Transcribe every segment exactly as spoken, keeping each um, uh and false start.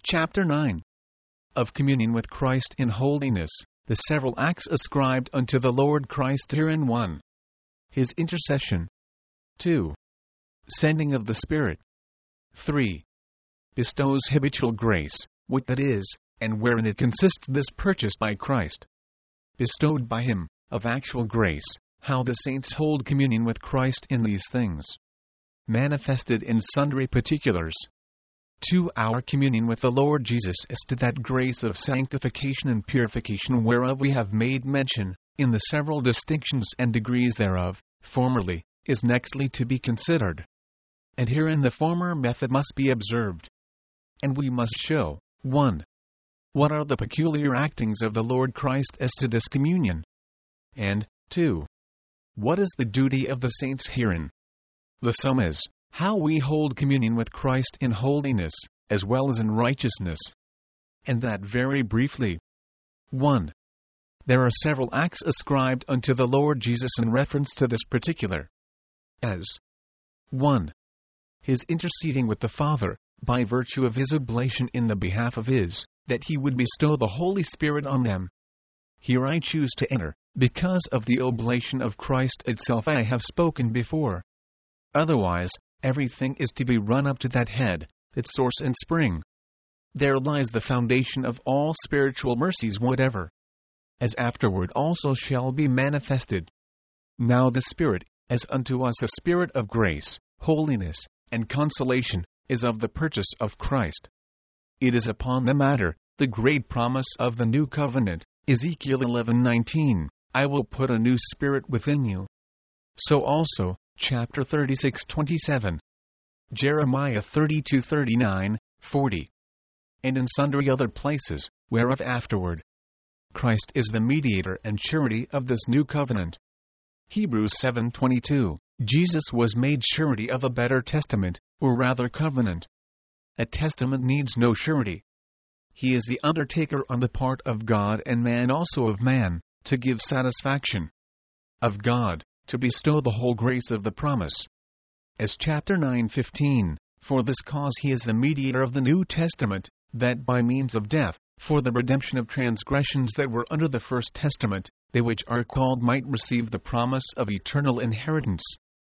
Chapter nine. Of communion with Christ in holiness, the several acts ascribed unto the Lord Christ herein. one. His intercession. two. Sending of the Spirit. three. Bestows habitual grace, what that is, and wherein it consists, this purchased by Christ. Bestowed by Him, of actual grace, how the saints hold communion with Christ in these things. Manifested in sundry particulars. two. Our communion with the Lord Jesus as to that grace of sanctification and purification whereof we have made mention, in the several distinctions and degrees thereof, formerly, is nextly to be considered. And herein the former method must be observed. And we must show, one. What are the peculiar actings of the Lord Christ as to this communion? And, two. What is the duty of the saints herein? The sum is, how we hold communion with Christ in holiness, as well as in righteousness. And that very briefly. one. There are several acts ascribed unto the Lord Jesus in reference to this particular. As one. His interceding with the Father, by virtue of His oblation in the behalf of His, that He would bestow the Holy Spirit on them. Here I choose to enter, because of the oblation of Christ itself I have spoken before. Otherwise, everything is to be run up to that head, its source and spring. There lies the foundation of all spiritual mercies whatever, as afterward also shall be manifested. Now the Spirit, as unto us a spirit of grace, holiness, and consolation, is of the purchase of Christ. It is upon the matter, the great promise of the new covenant, Ezekiel eleven nineteen, I will put a new spirit within you. So also, chapter thirty-six twenty-seven, Jeremiah thirty-two thirty-nine, forty, and in sundry other places, whereof afterward. Christ is the mediator and surety of this new covenant. Hebrews seven twenty-two, Jesus was made surety of a better testament, or rather covenant. A testament needs no surety. He is the undertaker on the part of God and man, also of man, to give satisfaction. Of God, to bestow the whole grace of the promise. As chapter nine fifteen, for this cause He is the mediator of the New Testament, that by means of death, for the redemption of transgressions that were under the first testament, they which are called might receive the promise of eternal inheritance.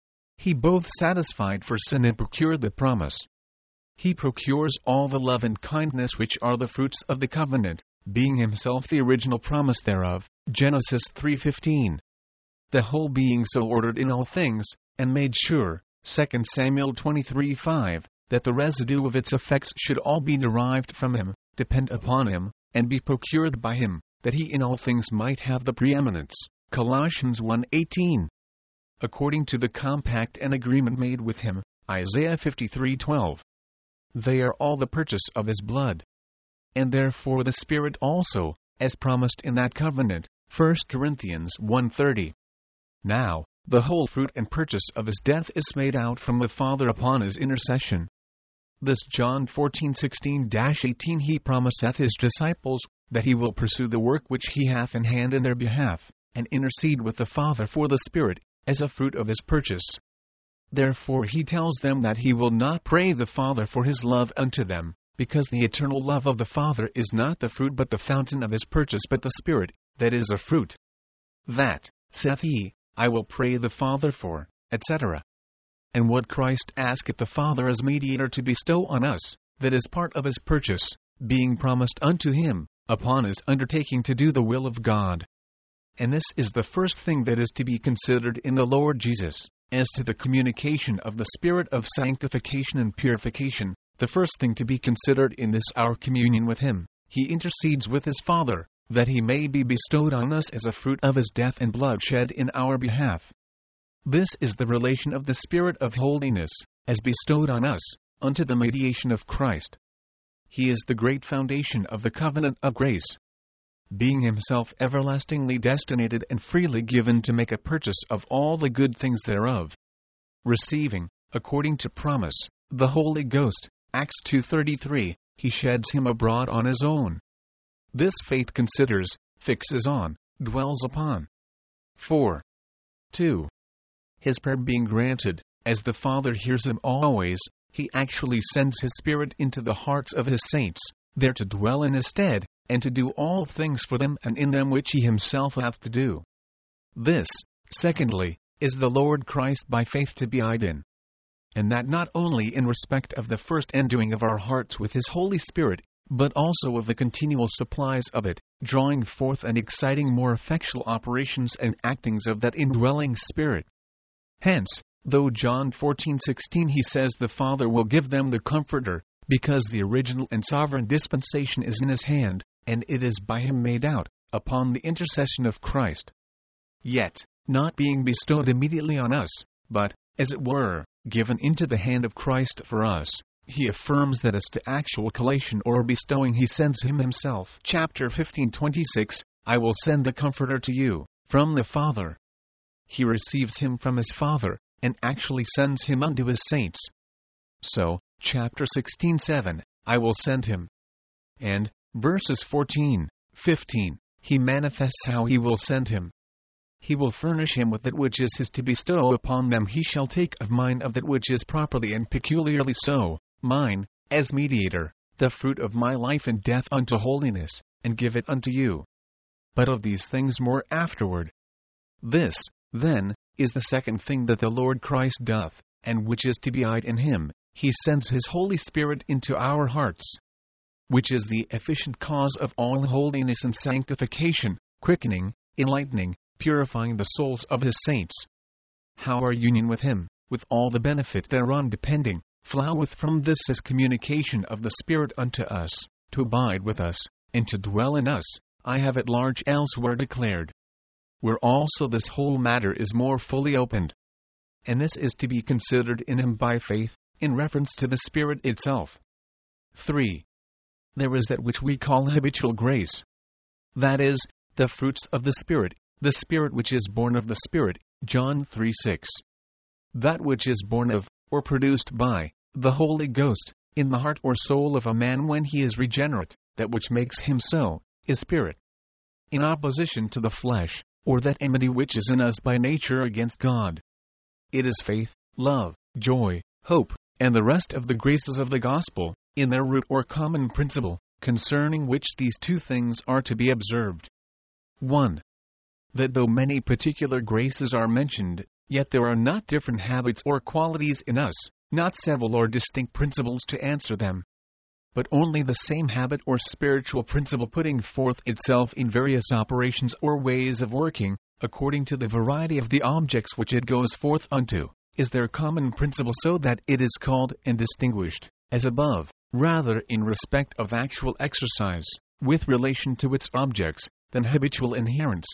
He both satisfied for sin and procured the promise. He procures all the love and kindness which are the fruits of the covenant, being Himself the original promise thereof, Genesis three fifteen. The whole being so ordered in all things, and made sure, Second Samuel twenty-three five, that the residue of its effects should all be derived from Him, depend upon Him, and be procured by Him, that He in all things might have the preeminence, Colossians one eighteen. According to the compact and agreement made with Him, Isaiah fifty-three twelve. They are all the purchase of His blood. And therefore the Spirit also, as promised in that covenant, First Corinthians one thirty. Now, the whole fruit and purchase of His death is made out from the Father upon His intercession. This John fourteen sixteen eighteen He promiseth His disciples, that He will pursue the work which He hath in hand in their behalf, and intercede with the Father for the Spirit, as a fruit of His purchase. Therefore He tells them that He will not pray the Father for His love unto them, because the eternal love of the Father is not the fruit but the fountain of His purchase, but the Spirit, that is a fruit. That, saith He, I will pray the Father for, et cetera. And what Christ asketh the Father as mediator to bestow on us, that is part of His purchase, being promised unto Him, upon His undertaking to do the will of God. And this is the first thing that is to be considered in the Lord Jesus, as to the communication of the Spirit of sanctification and purification. The first thing to be considered in this our communion with Him, He intercedes with His Father, that He may be bestowed on us as a fruit of His death and blood shed in our behalf. This is the relation of the Spirit of holiness, as bestowed on us, unto the mediation of Christ. He is the great foundation of the covenant of grace, being Himself everlastingly destinated and freely given to make a purchase of all the good things thereof. Receiving, according to promise, the Holy Ghost, Acts two thirty-three, He sheds Him abroad on His own. This faith considers, fixes on, dwells upon. four. two. His prayer being granted, as the Father hears Him always, He actually sends His Spirit into the hearts of His saints, there to dwell in his stead, and to do all things for them and in them which he himself hath to do. This, secondly, is the Lord Christ by faith to be eyed in. And that not only in respect of the first enduing of our hearts with his Holy Spirit, but also of the continual supplies of it, drawing forth and exciting more effectual operations and actings of that indwelling Spirit. Hence, though John fourteen sixteen he says the Father will give them the Comforter, because the original and sovereign dispensation is in his hand, and it is by him made out, upon the intercession of Christ. Yet, not being bestowed immediately on us, but, as it were, given into the hand of Christ for us, he affirms that as to actual collation or bestowing he sends him himself. Chapter fifteen twenty-six, I will send the Comforter to you, from the Father. He receives him from his Father, and actually sends him unto his saints. So, chapter sixteen seven, I will send him. And, verses fourteen, fifteen, he manifests how he will send him. He will furnish him with that which is his to bestow upon them. He shall take of mine of that which is properly and peculiarly so, mine, as mediator, the fruit of my life and death unto holiness, and give it unto you. But of these things more afterward. This, then, is the second thing that the Lord Christ doth, and which is to be eyed in him. He sends his Holy Spirit into our hearts, which is the efficient cause of all holiness and sanctification, quickening, enlightening, purifying the souls of his saints. How our union with him, with all the benefit thereon depending, floweth from this is communication of the Spirit unto us, to abide with us, and to dwell in us, I have at large elsewhere declared. Where also this whole matter is more fully opened. And this is to be considered in him by faith, in reference to the Spirit itself. three. There is that which we call habitual grace. That is, the fruits of the Spirit, the Spirit which is born of the Spirit, John three six. That which is born of, or produced by, the Holy Ghost, in the heart or soul of a man when he is regenerate, that which makes him so, is Spirit. In opposition to the flesh, or that enmity which is in us by nature against God. It is faith, love, joy, hope, and the rest of the graces of the gospel, in their root or common principle, concerning which these two things are to be observed. one. That though many particular graces are mentioned, yet there are not different habits or qualities in us, not several or distinct principles to answer them, but only the same habit or spiritual principle putting forth itself in various operations or ways of working, according to the variety of the objects which it goes forth unto, is their common principle, so that it is called and distinguished, as above, rather in respect of actual exercise, with relation to its objects, than habitual inherence.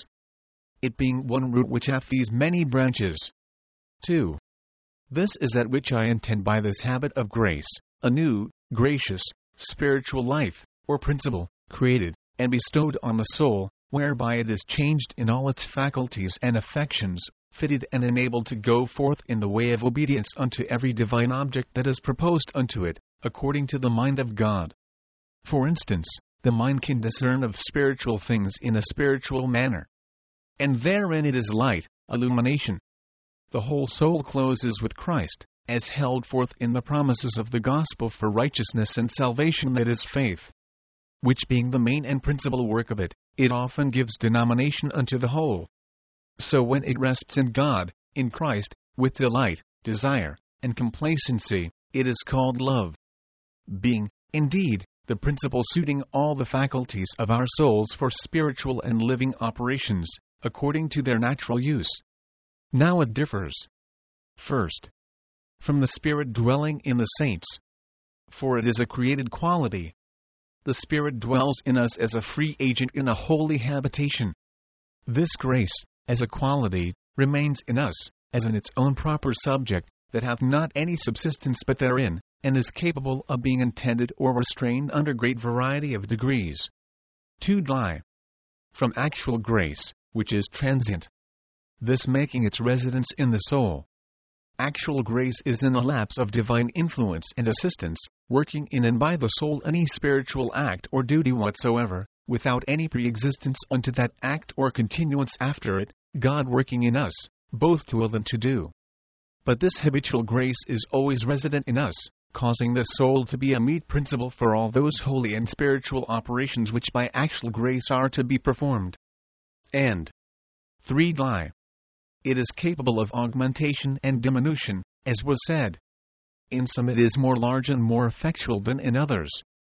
It being one root which hath these many branches. two. This is that which I intend by this habit of grace, a new, gracious, spiritual life, or principle, created, and bestowed on the soul, whereby it is changed in all its faculties and affections, fitted and enabled to go forth in the way of obedience unto every divine object that is proposed unto it, according to the mind of God. For instance, the mind can discern of spiritual things in a spiritual manner. And therein it is light, illumination. The whole soul closes with Christ, as held forth in the promises of the gospel for righteousness and salvation, that is faith. Which being the main and principal work of it, it often gives denomination unto the whole. So when it rests in God, in Christ, with delight, desire, and complacency, it is called love. Being, indeed, the principle suiting all the faculties of our souls for spiritual and living operations, according to their natural use. Now it differs. First, from the Spirit dwelling in the saints. For it is a created quality. The Spirit dwells in us as a free agent in a holy habitation. This grace, as a quality, remains in us, as in its own proper subject, that hath not any subsistence but therein, and is capable of being intended or restrained under great variety of degrees. two. Die. From actual grace, which is transient. This making its residence in the soul. Actual grace is in a lapse of divine influence and assistance, working in and by the soul any spiritual act or duty whatsoever, without any pre-existence unto that act or continuance after it, God working in us, both to will and to do. But this habitual grace is always resident in us, causing the soul to be a meet principle for all those holy and spiritual operations which by actual grace are to be performed. And three. It is capable of augmentation and diminution, as was said. In some it is more large and more effectual than in others.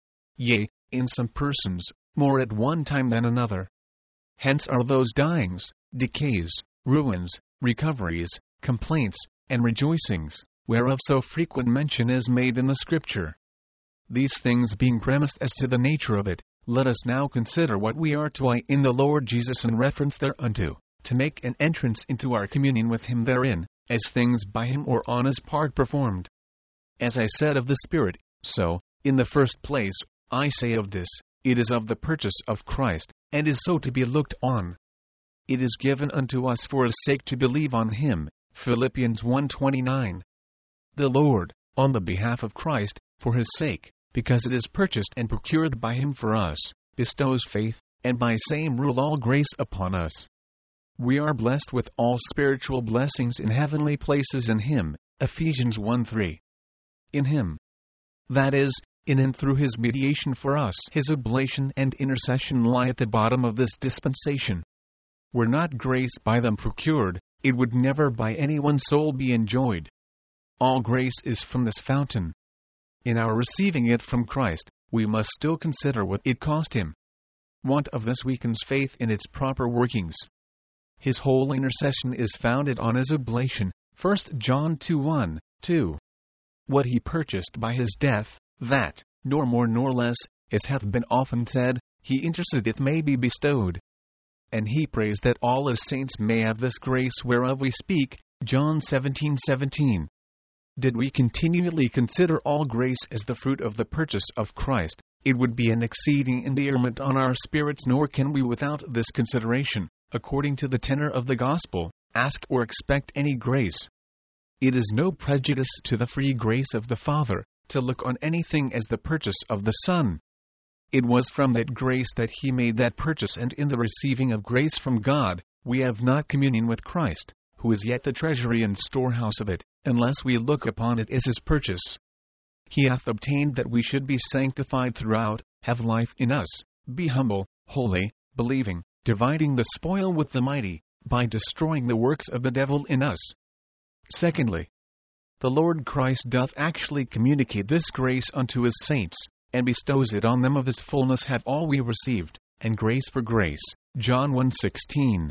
Yea, in some persons, more at one time than another. Hence are those dyings, decays, ruins, recoveries, complaints, and rejoicings, whereof so frequent mention is made in the Scripture. These things being premised as to the nature of it, let us now consider what we are to I in the Lord Jesus in reference thereunto, to make an entrance into our communion with Him therein, as things by Him or on His part performed. As I said of the Spirit, so, in the first place, I say of this, it is of the purchase of Christ, and is so to be looked on. It is given unto us for His sake to believe on Him, Philippians one twenty-nine. The Lord, on the behalf of Christ, for His sake, because it is purchased and procured by Him for us, bestows faith, and by same rule all grace upon us. We are blessed with all spiritual blessings in heavenly places in Him, Ephesians one three. In Him. That is, in and through His mediation for us. His oblation and intercession lie at the bottom of this dispensation. Were not grace by them procured, it would never by any one soul be enjoyed. All grace is from this fountain. In our receiving it from Christ, we must still consider what it cost Him. Want of this weakens faith in its proper workings. His whole intercession is founded on His oblation, First John two one, two. What He purchased by His death, that, nor more nor less, as hath been often said, He intercedeth may be bestowed. And He prays that all His saints may have this grace whereof we speak, John seventeen seventeen. Did we continually consider all grace as the fruit of the purchase of Christ, it would be an exceeding endearment on our spirits, nor can we without this consideration, according to the tenor of the gospel, ask or expect any grace. It is no prejudice to the free grace of the Father, to look on anything as the purchase of the Son. It was from that grace that He made that purchase, and in the receiving of grace from God, we have not communion with Christ, who is yet the treasury and storehouse of it, unless we look upon it as His purchase. He hath obtained that we should be sanctified throughout, have life in us, be humble, holy, believing, dividing the spoil with the mighty, by destroying the works of the devil in us. Secondly, the Lord Christ doth actually communicate this grace unto His saints, and bestows it on them of His fullness have all we received, and grace for grace, John one sixteen.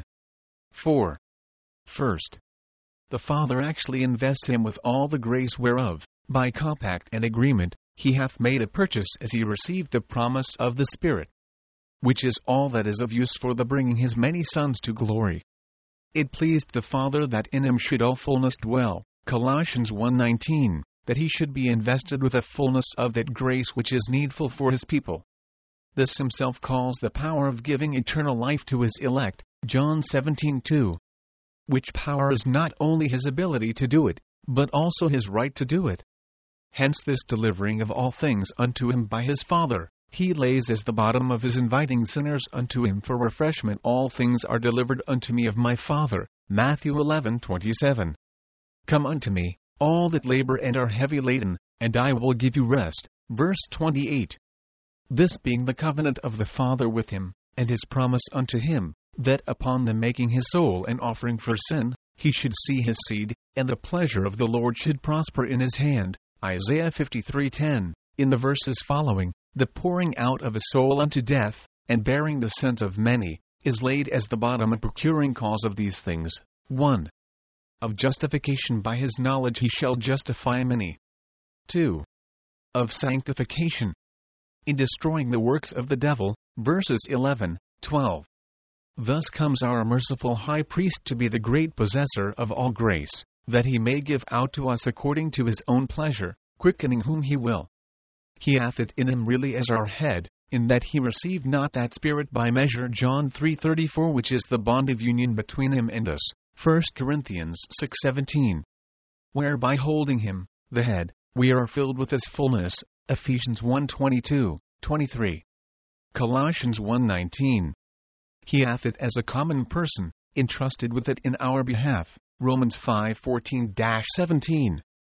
four. First, the Father actually invests Him with all the grace whereof, by compact and agreement, He hath made a purchase as He received the promise of the Spirit, which is all that is of use for the bringing His many sons to glory. It pleased the Father that in Him should all fullness dwell, Colossians one nineteen, that He should be invested with a fullness of that grace which is needful for His people. This Himself calls the power of giving eternal life to His elect, John seventeen two. Which power is not only His ability to do it, but also His right to do it. Hence this delivering of all things unto Him by His Father, He lays as the bottom of His inviting sinners unto Him for refreshment. All things are delivered unto me of my Father, Matthew eleven twenty-seven. Come unto me, all that labor and are heavy laden, and I will give you rest, verse twenty-eight. This being the covenant of the Father with Him, and His promise unto Him, that upon the making His soul an offering for sin, He should see His seed, and the pleasure of the Lord should prosper in His hand, Isaiah fifty-three ten. In the verses following, the pouring out of a soul unto death, and bearing the sins of many, is laid as the bottom and procuring cause of these things. one. Of justification by His knowledge He shall justify many. two. Of sanctification, in destroying the works of the devil, verses eleven, twelve. Thus comes our merciful High Priest to be the great possessor of all grace, that He may give out to us according to His own pleasure, quickening whom He will. He hath it in Him really as our head, in that He received not that Spirit by measure, John three thirty-four, which is the bond of union between Him and us, First Corinthians six seventeen. Whereby holding Him, the head, we are filled with His fullness, Ephesians one twenty-two, twenty-three. Colossians one nineteen. He hath it as a common person, entrusted with it in our behalf, Romans five fourteen to seventeen.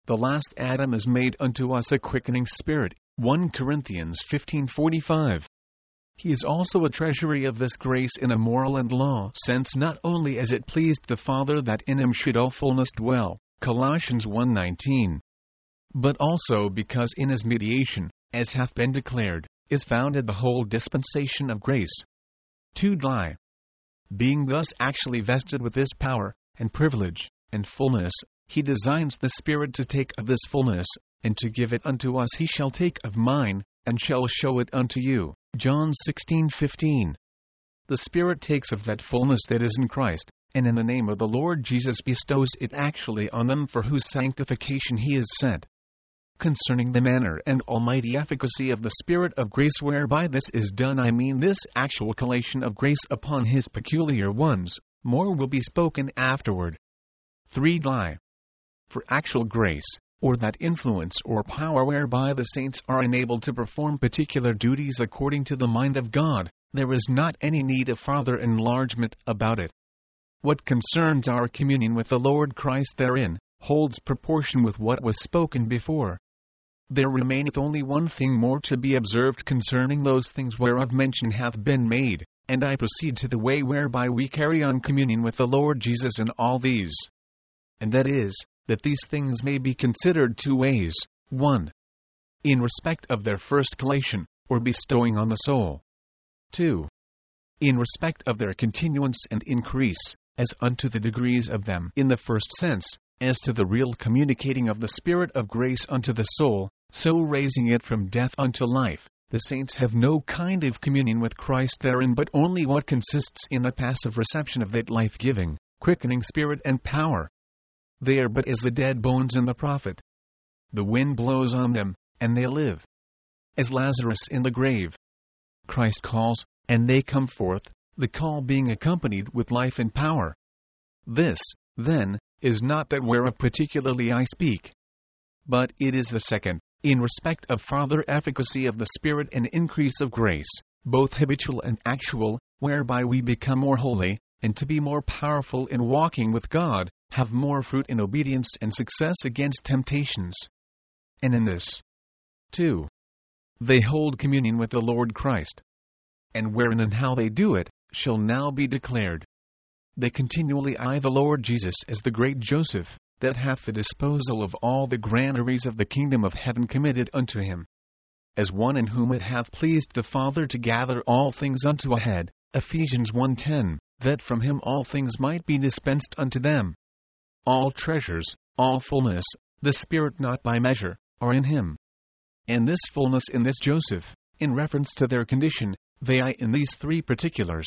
the last Adam is made unto us a quickening spirit, First Corinthians fifteen forty-five. He is also a treasury of this grace in a moral and law sense, not only as it pleased the Father that in him should all fullness dwell, Colossians one nineteen, but also because in his mediation, as hath been declared, is founded the whole dispensation of grace. two Die. Being thus actually vested with this power, and privilege, and fullness, he designs the Spirit to take of this fullness, and to give it unto us. He shall take of mine, and shall show it unto you. John sixteen fifteen. The Spirit takes of that fullness that is in Christ, and in the name of the Lord Jesus bestows it actually on them for whose sanctification he is sent. Concerning the manner and almighty efficacy of the Spirit of grace whereby this is done, I mean this actual collation of grace upon his peculiar ones, more will be spoken afterward. three Die. For actual grace, or that influence or power whereby the saints are enabled to perform particular duties according to the mind of God, there is not any need of farther enlargement about it. What concerns our communion with the Lord Christ therein, holds proportion with what was spoken before. There remaineth only one thing more to be observed concerning those things whereof mention hath been made, and I proceed to the way whereby we carry on communion with the Lord Jesus in all these. And that is, that these things may be considered two ways: one. In respect of their first collation, or bestowing on the soul. two. In respect of their continuance and increase, as unto the degrees of them in the first sense, as to the real communicating of the Spirit of grace unto the soul, so raising it from death unto life. The saints have no kind of communion with Christ therein, but only what consists in a passive reception of that life-giving, quickening Spirit and power. They are but as the dead bones in the prophet. The wind blows on them, and they live. As Lazarus in the grave. Christ calls, and they come forth, the call being accompanied with life and power. This, then, is not that whereof particularly I speak. But it is the second, in respect of farther efficacy of the Spirit and increase of grace, both habitual and actual, whereby we become more holy, and to be more powerful in walking with God, have more fruit in obedience and success against temptations. And in this, too, they hold communion with the Lord Christ. And wherein and how they do it, shall now be declared. They continually eye the Lord Jesus as the great Joseph, that hath the disposal of all the granaries of the kingdom of heaven committed unto him. As one in whom it hath pleased the Father to gather all things unto a head, Ephesians one ten, that from him all things might be dispensed unto them. All treasures, all fullness, the Spirit not by measure, are in him. And this fullness in this Joseph, in reference to their condition, they eye in these three particulars.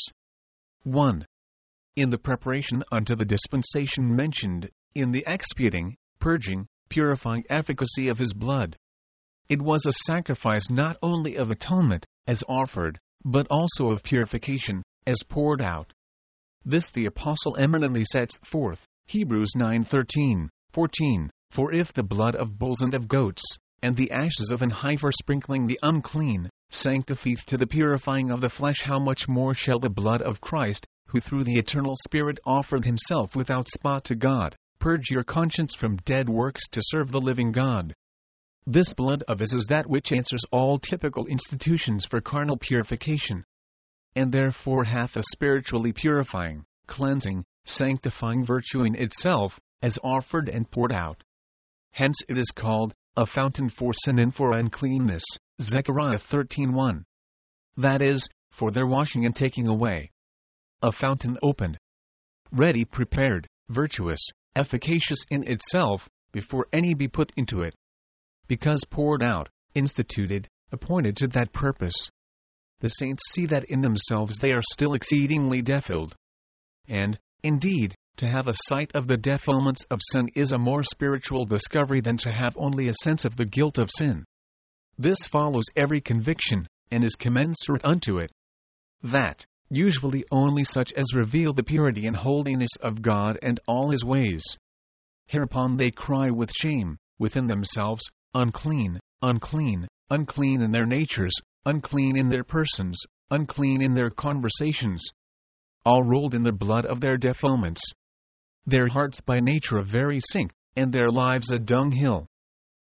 one. In the preparation unto the dispensation mentioned, in the expiating, purging, purifying efficacy of his blood. It was a sacrifice not only of atonement, as offered, but also of purification, as poured out. This the Apostle eminently sets forth, Hebrews nine thirteen, fourteen, For if the blood of bulls and of goats, and the ashes of an heifer sprinkling the unclean, sanctifieth to the purifying of the flesh, how much more shall the blood of Christ, who through the eternal Spirit offered himself without spot to God, purge your conscience from dead works to serve the living God. This blood of his is that which answers all typical institutions for carnal purification, and therefore hath a spiritually purifying, cleansing, sanctifying virtue in itself, as offered and poured out. Hence it is called, a fountain for sin and for uncleanness, Zechariah thirteen one. That is, for their washing and taking away. A fountain opened, ready prepared, virtuous, efficacious in itself, before any be put into it. Because poured out, instituted, appointed to that purpose. The saints see that in themselves they are still exceedingly defiled. And, indeed, to have a sight of the defilements of sin is a more spiritual discovery than to have only a sense of the guilt of sin. This follows every conviction, and is commensurate unto it. That, usually only such as reveal the purity and holiness of God and all his ways. Hereupon they cry with shame, within themselves, unclean, unclean, unclean in their natures, unclean in their persons, unclean in their conversations. All rolled in the blood of their defilements. Their hearts by nature a very sink, and their lives a dunghill.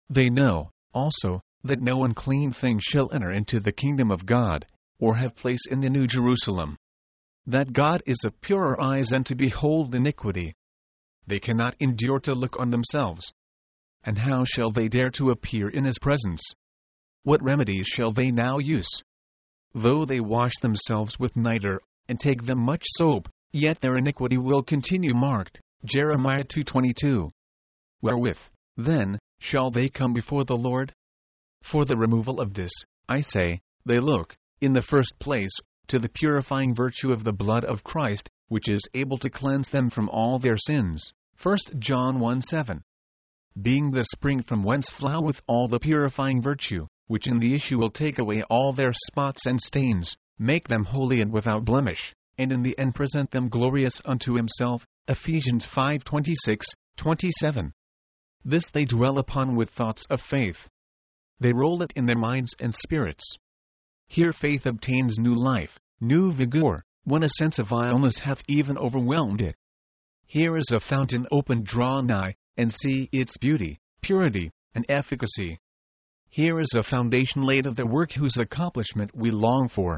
They know, also, that no unclean thing shall enter into the kingdom of God, or have place in the New Jerusalem. That God is of purer eyes than to behold iniquity. They cannot endure to look on themselves. And how shall they dare to appear in his presence? What remedies shall they now use? Though they wash themselves with nitre, and take them much soap, yet their iniquity will continue marked. Jeremiah two twenty-two. Wherewith, then, shall they come before the Lord? For the removal of this, I say, they look, in the first place, to the purifying virtue of the blood of Christ, which is able to cleanse them from all their sins. First John one seven. Being the spring from whence floweth all the purifying virtue, which in the issue will take away all their spots and stains, make them holy and without blemish, and in the end present them glorious unto himself. Ephesians five twenty-six, twenty-seven. This they dwell upon with thoughts of faith. They roll it in their minds and spirits. Here faith obtains new life, new vigor, when a sense of vileness hath even overwhelmed it. Here is a fountain opened, draw nigh, and see its beauty, purity, and efficacy. Here is a foundation laid of the work whose accomplishment we long for.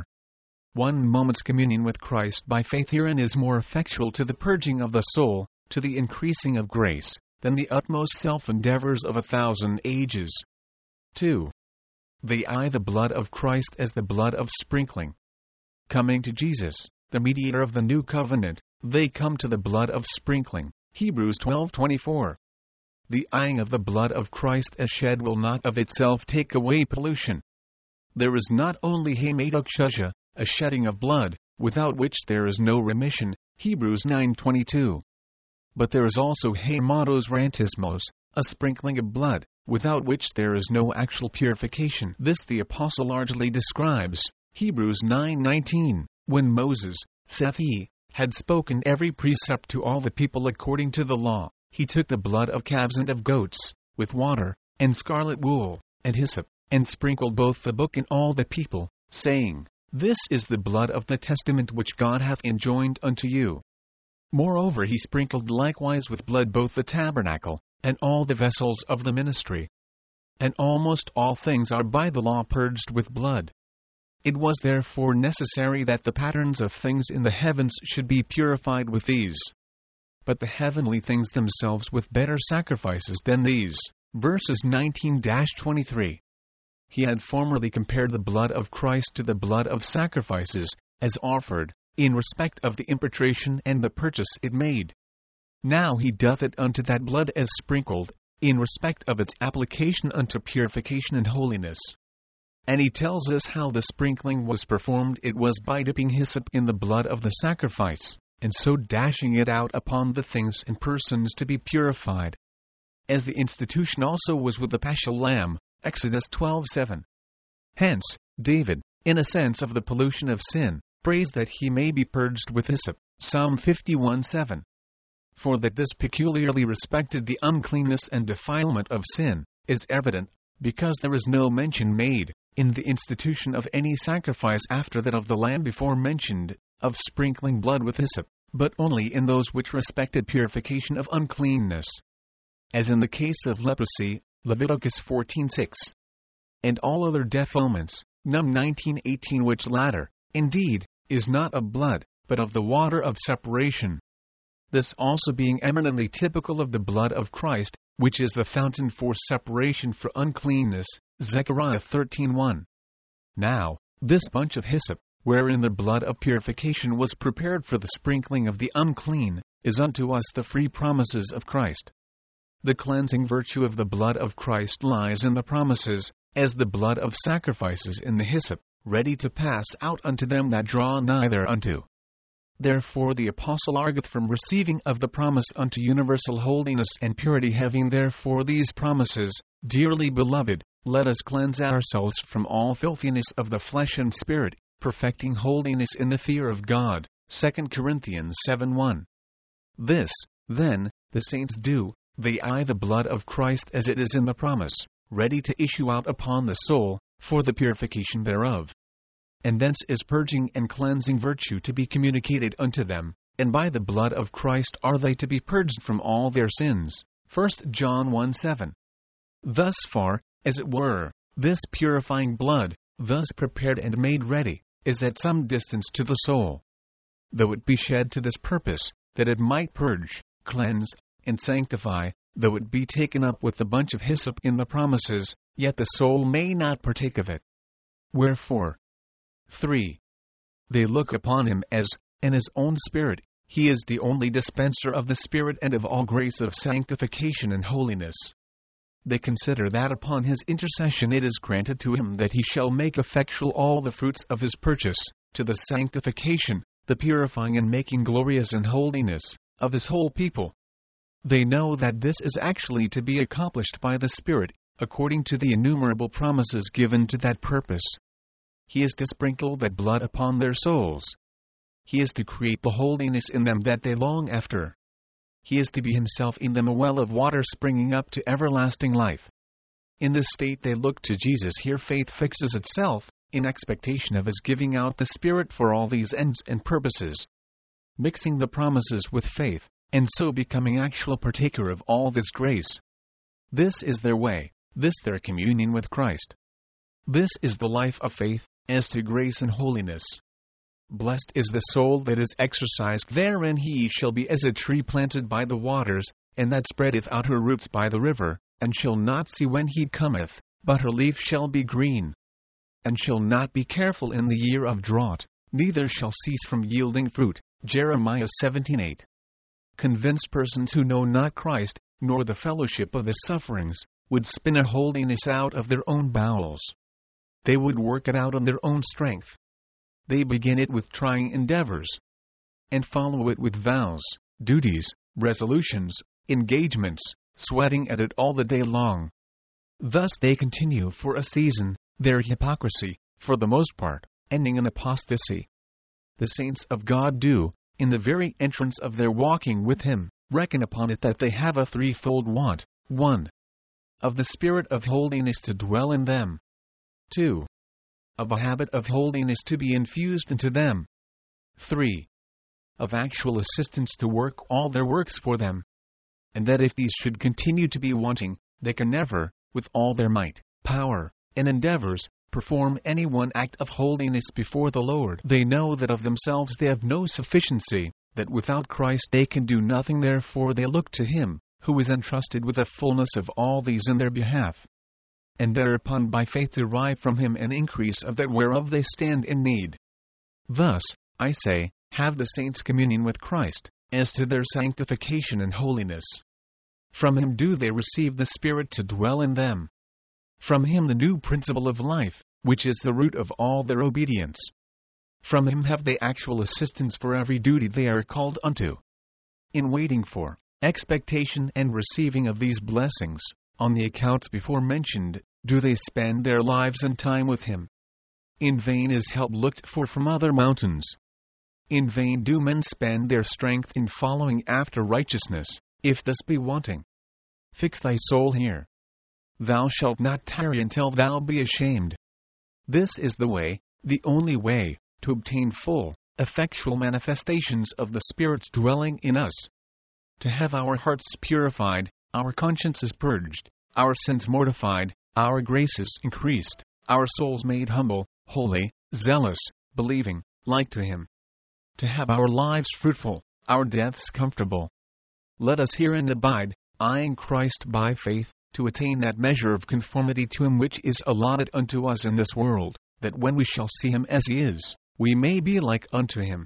One moment's communion with Christ by faith herein is more effectual to the purging of the soul, to the increasing of grace, than the utmost self-endeavors of a thousand ages. two. They eye the blood of Christ as the blood of sprinkling. Coming to Jesus, the mediator of the new covenant, they come to the blood of sprinkling. Hebrews twelve twenty-four. The eyeing of the blood of Christ as shed will not of itself take away pollution. There is not only hematoxia, a shedding of blood, without which there is no remission, Hebrews nine twenty-two. But there is also hematos rantismos, a sprinkling of blood, without which there is no actual purification. This the apostle largely describes, Hebrews nine nineteen, when Moses, saith he, had spoken every precept to all the people according to the law, he took the blood of calves and of goats, with water, and scarlet wool, and hyssop, and sprinkled both the book and all the people, saying, This is the blood of the testament which God hath enjoined unto you. Moreover he sprinkled likewise with blood both the tabernacle, and all the vessels of the ministry. And almost all things are by the law purged with blood. It was therefore necessary that the patterns of things in the heavens should be purified with these. But the heavenly things themselves with better sacrifices than these. Verses nineteen to twenty-three. He had formerly compared the blood of Christ to the blood of sacrifices, as offered, in respect of the impartation and the purchase it made. Now he doth it unto that blood as sprinkled, in respect of its application unto purification and holiness. And he tells us how the sprinkling was performed. It was by dipping hyssop in the blood of the sacrifice, and so dashing it out upon the things and persons to be purified. As the institution also was with the paschal lamb, Exodus twelve seven. Hence, David, in a sense of the pollution of sin, prays that he may be purged with hyssop, Psalm fifty-one seven. For that this peculiarly respected the uncleanness and defilement of sin, is evident, because there is no mention made, in the institution of any sacrifice after that of the lamb before mentioned, of sprinkling blood with hyssop, but only in those which respected purification of uncleanness. As in the case of leprosy, Leviticus fourteen six. And all other defilements, Num nineteen eighteen, which latter, indeed, is not of blood, but of the water of separation. This also being eminently typical of the blood of Christ, which is the fountain for separation for uncleanness, Zechariah thirteen one. Now, this bunch of hyssop, wherein the blood of purification was prepared for the sprinkling of the unclean, is unto us the free promises of Christ. The cleansing virtue of the blood of Christ lies in the promises, as the blood of sacrifices in the hyssop, ready to pass out unto them that draw nigh thereunto. Therefore the apostle argueth from receiving of the promise unto universal holiness and purity, having therefore these promises, Dearly beloved, let us cleanse ourselves from all filthiness of the flesh and spirit, perfecting holiness in the fear of God. Second Corinthians seven one. This, then, the saints do, they eye the blood of Christ as it is in the promise, ready to issue out upon the soul, for the purification thereof. And thence is purging and cleansing virtue to be communicated unto them, and by the blood of Christ are they to be purged from all their sins. First John one seven. Thus far, as it were, this purifying blood, thus prepared and made ready, is at some distance to the soul. Though it be shed to this purpose, that it might purge, cleanse, and sanctify, though it be taken up with the bunch of hyssop in the promises, yet the soul may not partake of it. Wherefore? three. They look upon him as, in his own Spirit, he is the only dispenser of the Spirit and of all grace of sanctification and holiness. They consider that upon his intercession it is granted to him that he shall make effectual all the fruits of his purchase, to the sanctification, the purifying and making glorious in holiness, of his whole people. They know that this is actually to be accomplished by the Spirit, according to the innumerable promises given to that purpose. He is to sprinkle that blood upon their souls. He is to create the holiness in them that they long after. He is to be himself in them a well of water springing up to everlasting life. In this state they look to Jesus. Here faith fixes itself, in expectation of his giving out the Spirit for all these ends and purposes. Mixing the promises with faith, and so becoming actual partaker of all this grace. This is their way, this their communion with Christ. This is the life of faith, as to grace and holiness. Blessed is the soul that is exercised therein. He shall be as a tree planted by the waters, and that spreadeth out her roots by the river, and shall not see when heat cometh, but her leaf shall be green. And shall not be careful in the year of drought, neither shall cease from yielding fruit. Jeremiah seventeen eight. Convinced persons who know not Christ, nor the fellowship of his sufferings, would spin a holiness out of their own bowels. They would work it out on their own strength. They begin it with trying endeavors, and follow it with vows, duties, resolutions, engagements, sweating at it all the day long. Thus they continue for a season, their hypocrisy, for the most part, ending in apostasy. The saints of God do, in the very entrance of their walking with him, reckon upon it that they have a threefold want: one. Of the Spirit of holiness to dwell in them. two. Of a habit of holiness to be infused into them. three. Of actual assistance to work all their works for them. And that if these should continue to be wanting, they can never, with all their might, power, and endeavors, perform any one act of holiness before the Lord. They know that of themselves they have no sufficiency, that without Christ they can do nothing. Therefore they look to him, who is entrusted with the fullness of all these in their behalf, and thereupon by faith derive from him an increase of that whereof they stand in need. Thus, I say, have the saints communion with Christ, as to their sanctification and holiness. From him do they receive the Spirit to dwell in them. From him the new principle of life, which is the root of all their obedience. From him have they actual assistance for every duty they are called unto. In waiting for, expectation and receiving of these blessings, on the accounts before mentioned, do they spend their lives and time with him. In vain is help looked for from other mountains. In vain do men spend their strength in following after righteousness, if this be wanting. Fix thy soul here. Thou shalt not tarry until thou be ashamed. This is the way, the only way, to obtain full, effectual manifestations of the Spirit's dwelling in us. To have our hearts purified, our consciences purged, our sins mortified, our graces increased, our souls made humble, holy, zealous, believing, like to him. To have our lives fruitful, our deaths comfortable. Let us hear and abide, eyeing Christ by faith, to attain that measure of conformity to him which is allotted unto us in this world, that when we shall see him as he is, we may be like unto him.